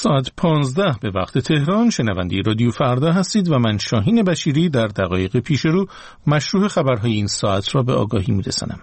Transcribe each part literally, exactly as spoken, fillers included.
ساعت پانزده به وقت تهران. شنونده رادیو فردا هستید و من شاهین بشیری در دقایق پیش رو مشروع خبرهای این ساعت را به آگاهی می‌رسانم.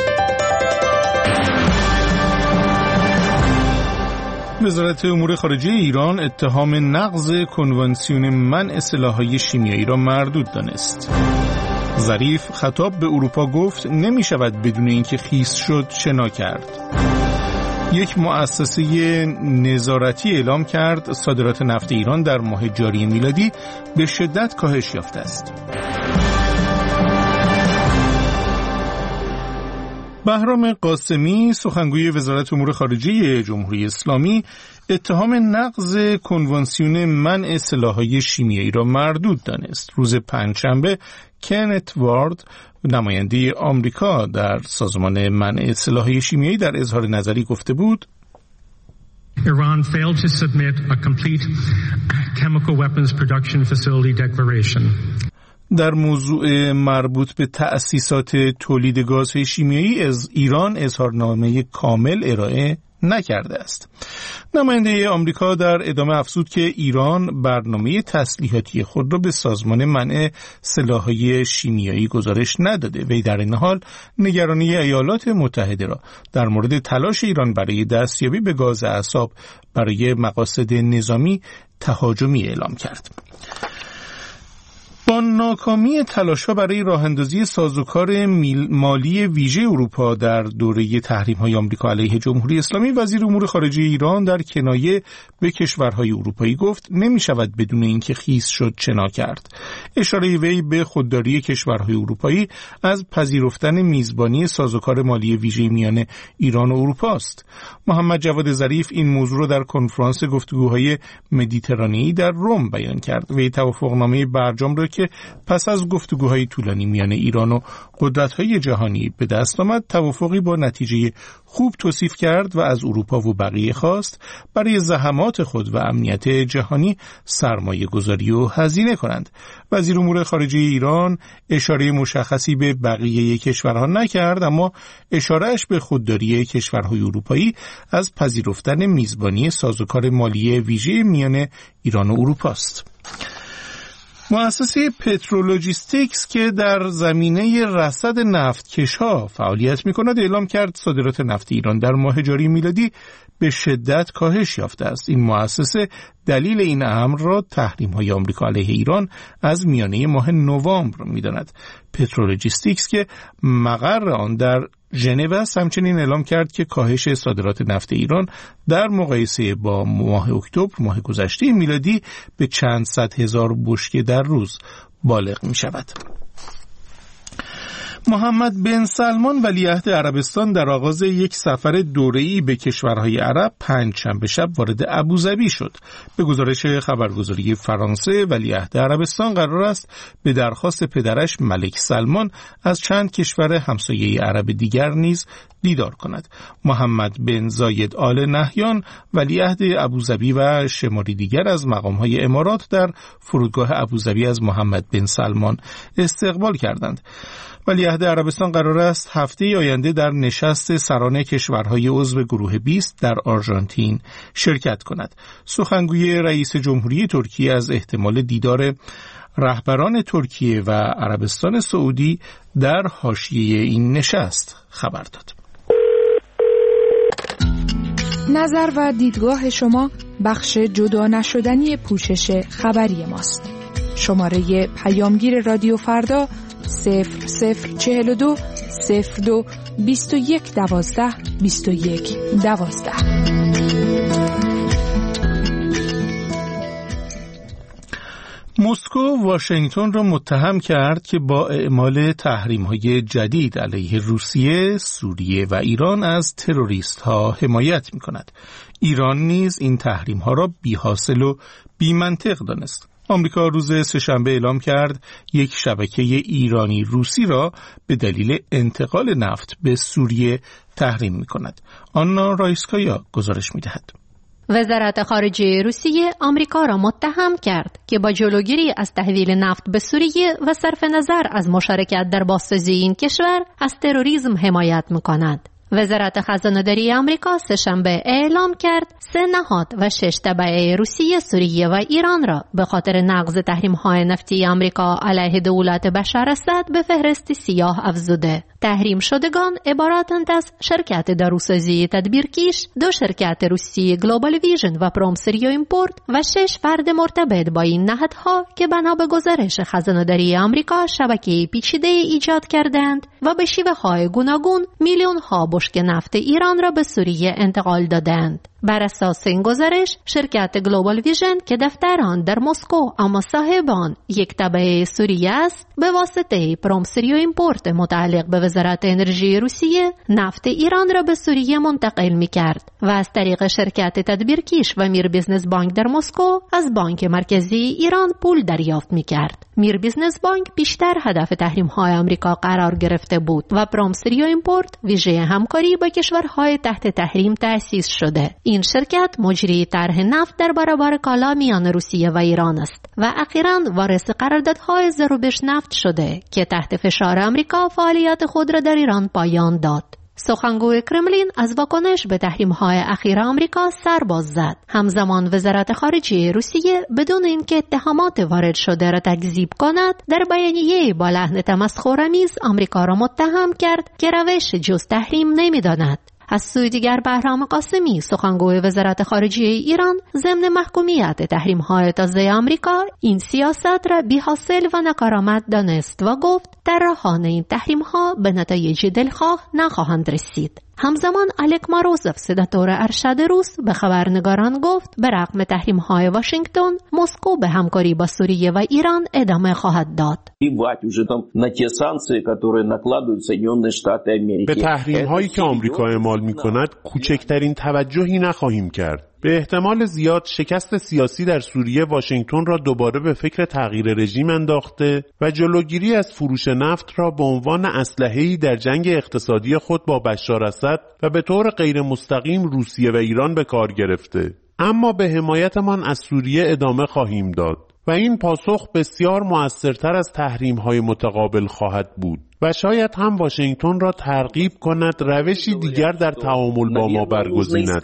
وزارت امور خارجه ایران اتهام نقض کنوانسیون منع سلاح‌های شیمیایی را مردود دانست. ظریف خطاب به اروپا گفت نمی شود بدون اینکه خیس شد شنا کرد. یک مؤسسه نظارتی اعلام کرد صادرات نفت ایران در ماه جاری میلادی به شدت کاهش یافته است. بهرام قاسمی سخنگوی وزارت امور خارجه جمهوری اسلامی اتهام نقض کنوانسیون منع سلاح‌های شیمیایی را مردود دانست. روز پنجشنبه کنت وارد نماینده آمریکا در سازمان منع سلاح‌های شیمیایی در اظهار نظری گفته بود Iran failed to submit a complete chemical weapons production facility declaration. در موضوع مربوط به تأسیسات تولید گازهای شیمیایی از ایران اظهارنامه کامل ارائه نکرده است. نماینده آمریکا در ادامه افزود که ایران برنامه تسلیحاتی خود را به سازمان منع سلاح‌های شیمیایی گزارش نداده. وی در این حال نگرانی ایالات متحده را در مورد تلاش ایران برای دستیابی به گاز اعصاب برای مقاصد نظامی تهاجمی اعلام کرد. با ناکامی تلاش‌ها برای راه‌اندازی سازوکار مالی ویژه اروپا در دوره تحریم‌های آمریکا علیه جمهوری اسلامی، وزیر امور خارجه ایران در کنایه به کشورهای اروپایی گفت نمی‌شود بدون اینکه خیس شد شنا کرد. اشاره وی به خودداری کشورهای اروپایی از پذیرفتن میزبانی سازوکار مالی ویژه میان ایران و اروپا است. محمد جواد ظریف این موضوع را در کنفرانس گفتگوهای مدیترانه‌ای در روم بیان کرد. وی توافقنامه برجام را که پس از گفتگوهای طولانی میان ایران و قدرت‌های جهانی به دست آمد توافقی با نتیجه خوب توصیف کرد و از اروپا و بقیه خواست برای زحمات خود و امنیت جهانی سرمایه گذاری و هزینه کنند. وزیر امور خارجه ایران اشاره مشخصی به بقیه کشورها نکرد، اما اشارهش به خودداری کشورهای اروپایی از پذیرفتن میزبانی سازوکار مالی ویژه میان ایران و اروپا است. مؤسسه پترولوژیستیکس که در زمینه رصد نفتکش‌ها فعالیت می‌کند اعلام کرد صادرات نفت ایران در ماه جاری میلادی به شدت کاهش یافته است. این مؤسسه دلیل این امر را تحریم‌های آمریکا علیه ایران از میانه ماه نوامبر می‌داند. پترولوژیستیکس که مقر آن در ژنو است همچنین اعلام کرد که کاهش صادرات نفت ایران در مقایسه با ماه اکتبر ماه گذشته میلادی به چند صد هزار بشکه در روز بالغ می شود. محمد بن سلمان ولیعهد عربستان در آغاز یک سفر دوره‌ای به کشورهای عرب پنجشنبه شب وارد ابوظبی شد. به گزارش خبرگزاری فرانسه ولیعهد عربستان قرار است به درخواست پدرش ملک سلمان از چند کشور همسایه عرب دیگر نیز دیدار کند. محمد بن زاید آل نهیان ولیعهد ابوظبی و شماری دیگر از مقام‌های امارات در فرودگاه ابوظبی از محمد بن سلمان استقبال کردند. ولیعهد عربستان قرار است هفته آینده در نشست سران کشورهای عضو گروه بیست در آرژانتین شرکت کند. سخنگوی رئیس جمهوری ترکیه از احتمال دیدار رهبران ترکیه و عربستان سعودی در حاشیه این نشست خبر داد. نظر و دیدگاه شما بخش جدا نشدنی پوشش خبری ماست. شماره پیامگیر رادیو فردا صفر صفر چهل و دو صفر دو بیست و یک دوازده بیست و یک دوازده. مسکو واشنگتن را متهم کرد که با اعمال تحریم‌های جدید علیه روسیه، سوریه و ایران از تروریست‌ها حمایت می‌کند. ایران نیز این تحریم‌ها را بی‌حاصل و بی‌منطق دانست. آمریکا روز سه‌شنبه اعلام کرد یک شبکه ایرانی روسی را به دلیل انتقال نفت به سوریه تحریم می‌کند. آنا رایسکایا گزارش می‌دهد. وزارت خارجه روسیه آمریکا را متهم کرد که با جلوگیری از تحویل نفت به سوریه و صرف نظر از مشارکت در بازسازی این کشور از تروریسم حمایت می‌کند. وزارت خزانه‌داری آمریکا سه‌شنبه اعلام کرد سه نهاد و شش تبعه روسیه، سوریه و ایران را به خاطر نقض تحریم‌های نفتی آمریکا علیه دولت بشار اسد به فهرست سیاه افزوده. تحریم شدگان عبارتند از شرکت داروسازی تدبیرکیش، دو شرکت روسی گلوبال ویژن و پرومسریو ایمپورت و شش فرد مرتبط با این نهادها که بنا به گزارش خزانه‌داری آمریکا شبکه پیچیده ایجاد کردند و به شیوه‌های گوناگون میلیون‌ها بشکه نفت ایران را به سوریه انتقال دادند. بر اساس این گزارش شرکت گلوبال ویژن که دفتر آن در مسکو اما صاحب آن یک تبع سوریه است، به واسطه پرومسریو ایمپورت متعلق به وزارت انرژی روسیه نفت ایران را به سوریه منتقل می‌کرد و از طریق شرکت تدبیرکیش و میر بیزنس بانک در مسکو از بانک مرکزی ایران پول دریافت می‌کرد. میر بیزنس بانک بیشتر هدف تحریم‌های آمریکا قرار گرفته بود و پرومسریو ایمپورت ویژه همکاری با کشورهای تحت تحریم تأسیس شده. این شرکت مجری طرح نفت در برابر کالا میان روسیه و ایران است و اخیراً وارث قراردادهای زروبش نفت شده که تحت فشار آمریکا فعالیت خود را در ایران پایان داد. سخنگوی کرملین از واکنش به تحریم‌های اخیر آمریکا سر باز زد. همزمان وزارت خارجه روسیه بدون اینکه اتهامات وارد شده را تکذیب کند، در بیانیه با لحن تمسخرآمیز آمریکا را متهم کرد که روش جز تحریم نمی‌داند. از سوی دیگر بهرام قاسمی سخنگوی وزارت خارجه ایران ضمن محکومیت تحریم‌های تازه آمریکا این سیاست را بی‌حاصل و ناکارآمد دانست و گفت طراحان این تحریم‌ها به نتایج دلخواه نخواهند رسید. همزمان الک ماروزوف سناتور ارشد روس به خبرنگاران گفت به رغم تحریم‌های واشنگتن، مسکو به همکاری با سوریه و ایران ادامه خواهد داد. به تحریم‌هایی که آمریکا اعمال می‌کند کوچکترین توجهی نخواهیم کرد. به احتمال زیاد شکست سیاسی در سوریه واشنگتن را دوباره به فکر تغییر رژیم انداخته و جلوگیری از فروش نفت را به عنوان اسلحه‌ای در جنگ اقتصادی خود با بشار اسد و به طور غیر مستقیم روسیه و ایران به کار گرفته. اما به حمایتمان از سوریه ادامه خواهیم داد و این پاسخ بسیار مؤثرتر از تحریم‌های متقابل خواهد بود و شاید هم واشنگتن را ترغیب کند روشی دیگر در تعامل با ما برگزیند.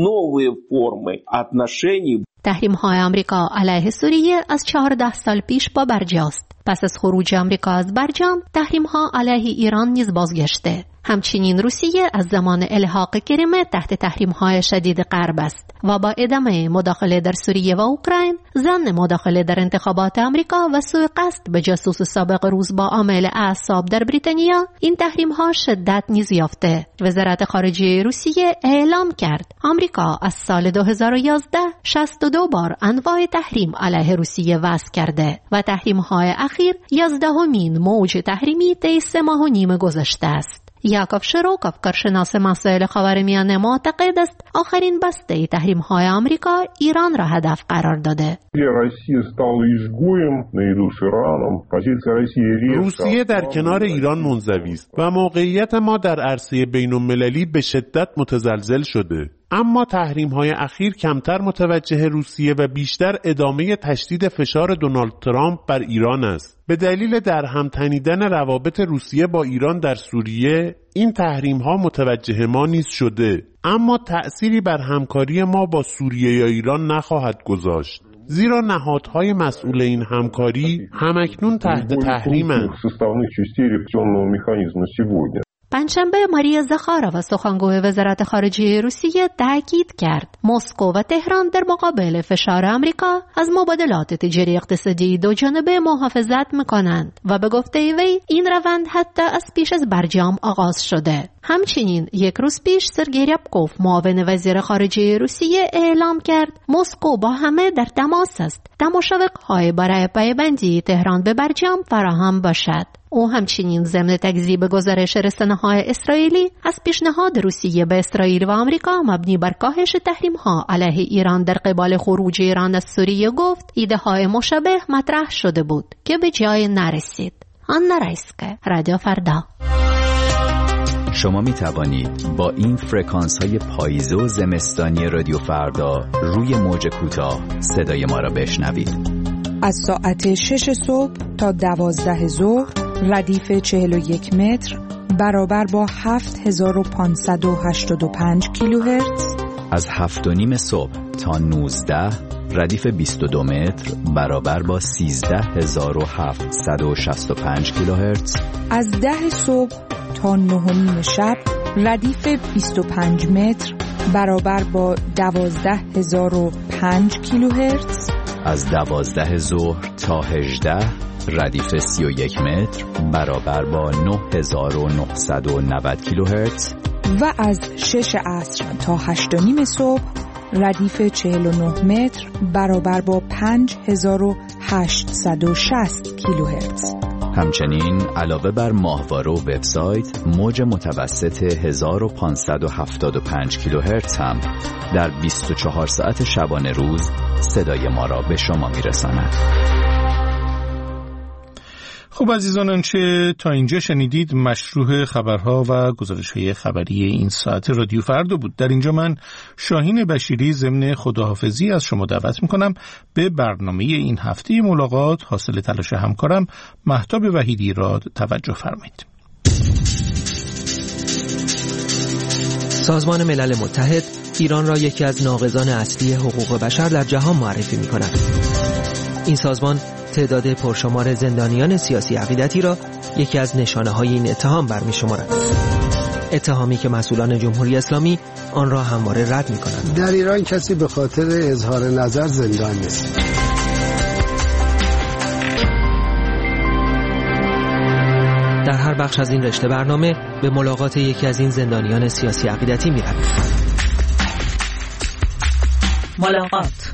تحریم‌های آمریکا علیه سوریه از چهارده سال پیش با برجاست. پس از خروج آمریکا از برجام، تحریم‌ها علیه ایران نیز بازگشته. همچنین روسیه از زمان الحاق کریمه تحت تحریم‌های شدید غرب است و با ادامه مداخله در سوریه و اوکراین، ظن مداخله در انتخابات آمریکا و سوء قصد به جاسوس سابق روس با عامل اعصاب در بریتانیا، این تحریم‌ها شدت نیز یافته. وزارت خارجه روسیه اعلام کرد آمریکا از سال دو هزار و یازده شصت و دو بار انواع تحریم علیه روسیه وضع کرده و تحریم‌های اخیر یازدهمین موج تحریمی طی سه ماه و نیم گذشته است. یاکوف شروکوف کارشناس مسائل خاورمیانه معتقد است آخرین بسته تحریم‌های آمریکا ایران را هدف قرار داده. روسیه در کنار ایران منزوی است و موقعیت ما در عرصه بین‌المللی به شدت متزلزل شده. اما تحریم‌های اخیر کمتر متوجه روسیه و بیشتر ادامه تشدید فشار دونالد ترامپ بر ایران است. به دلیل درهم تنیدن روابط روسیه با ایران در سوریه، این تحریم‌ها متوجه ما نیز شده، اما تأثیری بر همکاری ما با سوریه یا ایران نخواهد گذاشت. زیرا نهادهای مسئول این همکاری همکنون تحت تحریم‌اند. پنجشنبه ماریا زخارova سخنگوی وزارت خارجه روسیه تاکید کرد مسکو و تهران در مقابل فشار آمریکا از مبادلات تجاری اقتصادی دو جانبه محافظت می‌کنند و به گفته وی این روند حتی از پیش از برجام آغاز شده. همچنین یک روز پیش سرگئی ریابکوف معاون وزیر خارجه روسیه اعلام کرد مسکو با همه در تماس است تا مشوق‌های برای پایبندی تهران به برجام فراهم باشد. او همچنین ضمن تکذیب گزارش رسانه‌های اسرائیلی از پیشنهاد روسیه به اسرائیل و آمریکا مبنی بر کاهش تحریم‌ها علیه ایران در قبال خروج ایران از سوریه گفت ایده‌های مشابه مطرح شده بود که به جای نرسید. آنا رایسکه، رادیو فردا. شما می توانید با این فرکانس های پاییزه و زمستانی رادیو فردا روی موج کوتاه صدای ما را بشنوید. از ساعت شش صبح تا دوازده ظهر ردیف چهل و یک متر برابر با هفت هزار و پانصد و هشتاد و پنج کیلوهرتز. از هفت و نیم صبح تا نوزده ردیف بیست و دو متر برابر با سیزده هزار و هفتصد و شصت و پنج کیلوهرتز. از ده صبح تا نه و نیم شب ردیف بیست و پنج متر برابر با دوازده هزار و پنج کیلوهرتز. از دوازده ظهر تا هجده ردیف سی و یک متر برابر با نه هزار و نهصد و نود کیلوهرتز. و از شش عصر تا هشت و نیم صبح ردیف چهل و نه متر برابر با پنج هزار و هشتصد و شصت کیلوهرتز. همچنین علاوه بر ماهواره و وبسایت، موج متوسط هزار و پانصد و هفتاد و پنج کیلوهرتز هم در بیست و چهار ساعت شبانه روز صدای ما را به شما میرساند. خب عزیزان، آنچه تا اینجا شنیدید مشروح خبرها و گزارش‌های خبری این ساعت رادیو فردا بود. در اینجا من شاهین بشیری ضمن خداحافظی از شما دعوت میکنم به برنامه این هفته ملاقات حاصل تلاش همکارم مهتاب وحیدی را توجه فرمایید. سازمان ملل متحد ایران را یکی از ناقضان اصلی حقوق بشر در جهان معرفی می‌کند. این سازمان تعداد پرشمار زندانیان سیاسی عقیدتی را یکی از نشانه‌های این اتهام برمی‌شمارد. اتهامی که مسئولان جمهوری اسلامی آن را همواره رد می‌کنند. در ایران کسی به خاطر اظهار نظر زندان نیست. در هر بخش از این رشته برنامه به ملاقات یکی از این زندانیان سیاسی عقیدتی می‌رویم. ملاقات.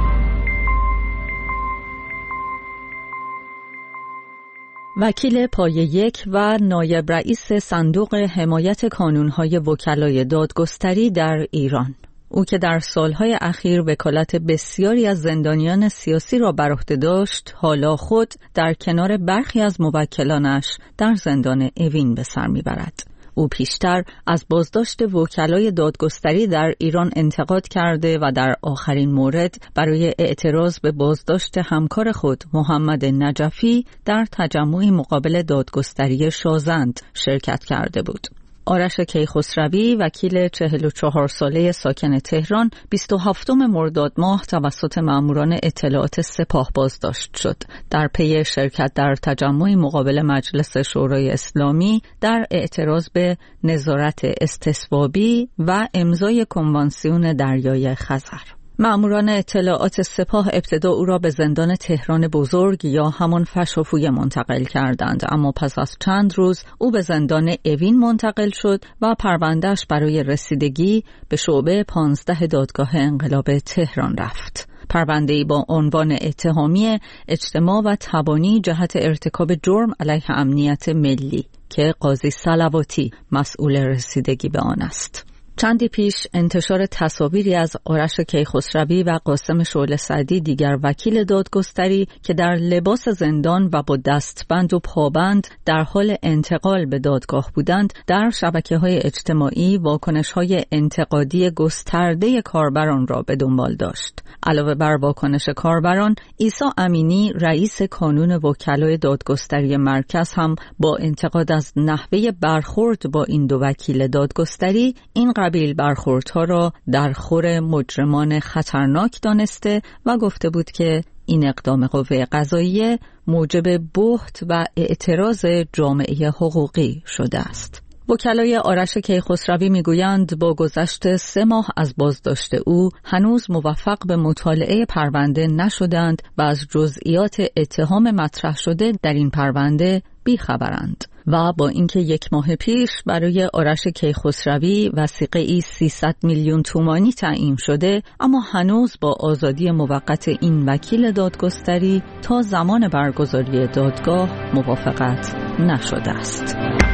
وکیل پایه یک و نایب رئیس صندوق حمایت کانون‌های وکلای دادگستری در ایران، او که در سالهای اخیر وکالت بسیاری از زندانیان سیاسی را بر عهده داشت، حالا خود در کنار برخی از موکلانش در زندان اوین به سر میبرد. او پیشتر از بازداشت وکلای دادگستری در ایران انتقاد کرده و در آخرین مورد برای اعتراض به بازداشت همکار خود محمد نجفی در تجمعی مقابل دادگستری شازند شرکت کرده بود. آرش کیخسروی، وکیل چهل و چهار ساله ساکن تهران، بیست و هفتم مرداد ماه توسط ماموران اطلاعات سپاه بازداشت شد. در پی شرکت در تجمع مقابل مجلس شورای اسلامی در اعتراض به نظارت استصوابی و امضای کنوانسیون دریای خزر. ماموران اطلاعات سپاه ابتدا او را به زندان تهران بزرگ یا همان فشافویه منتقل کردند، اما پس از چند روز او به زندان اوین منتقل شد و پروندهش برای رسیدگی به شعبه پانزده دادگاه انقلاب تهران رفت. پرونده‌ای با عنوان اتهامی اجتماع و تبانی جهت ارتکاب جرم علیه امنیت ملی که قاضی صلواتی مسئول رسیدگی به آن است. چندی پیش انتشار تصاویری از آرش کیخسروی و قاسم شعله سعدی، دیگر وکیل دادگستری که در لباس زندان و با دستبند و پابند در حال انتقال به دادگاه بودند، در شبکه‌های اجتماعی واکنش‌های انتقادی گسترده کاربران را به دنبال داشت. علاوه بر واکنش کاربران، عیسی امینی، رئیس کانون وکلای دادگستری مرکز، هم با انتقاد از نحوه برخورد با این دو وکیل دادگستری این قبیل برخوردها را در خور مجرمان خطرناک دانسته و گفته بود که این اقدام قوه قضاییه موجب بهت و اعتراض جامعه حقوقی شده است. وکلای آرش کیخسروی میگویند با گذشت سه ماه از بازداشت او هنوز موفق به مطالعه پرونده نشدند و از جزئیات اتهام مطرح شده در این پرونده بیخبرند. و با اینکه یک ماه پیش برای آرش کیخسروی وثیقه‌ای سیصد میلیون تومانی تعیین شده، اما هنوز با آزادی موقت این وکیل دادگستری تا زمان برگزاری دادگاه موافقت نشده است.